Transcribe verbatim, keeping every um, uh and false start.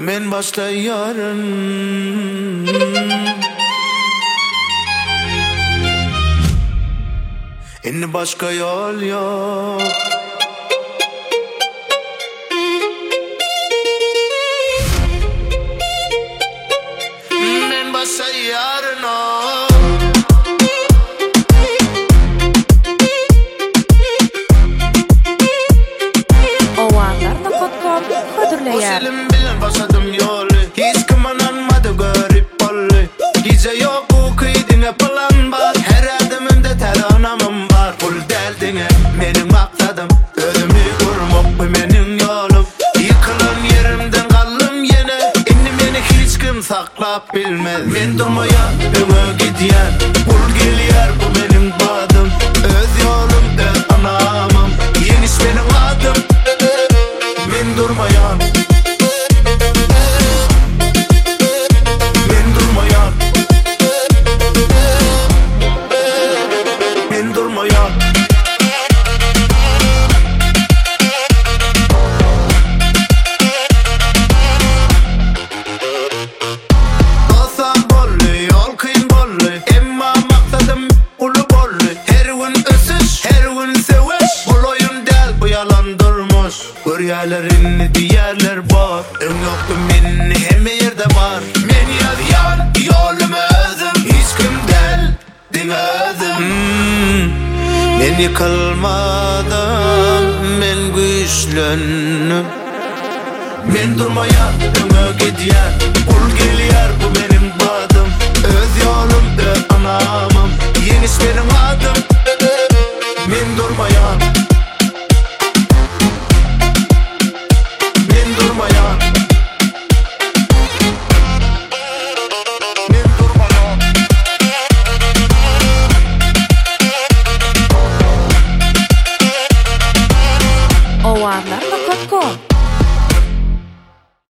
Men başta yarın Indi başka yol yok Men başta yarın o Selim bilen başladım yolu Hiç kim ananmadı görüp bollu Gece yok bu kıydine plan var Her adımımda tel anamım var Pul deldine benim maksadım Ölümü vurmak bu benim yolum Yıkılan yerimden kaldım yine İndi beni hiç kim saklap bilmez Men durmaya ömür gidiyen Pul geliyor bu benim badım Öz yolum öz anamım Yeniş benim adım Men durmayan Men durmayan Men durmayan Olsa bollu, yol kıyın bollu Emma maksadım ulu bollu Her gün ösüş, her gün seviş Bu oyun del, bu yalan durmuş Görüyorlar diğerler var Ön yoktu menni hem yerde var Men yazyan yolumu özüm Hiç kim del dine özüm hmm. Men yıkılmadan men güçlönüm Men durmayan ömür gidiyen Ul geliyor bu benim badım Öz yolum öz anamım Yeniş benim adım Men durmayan Men durmayan Men durmayan O anlar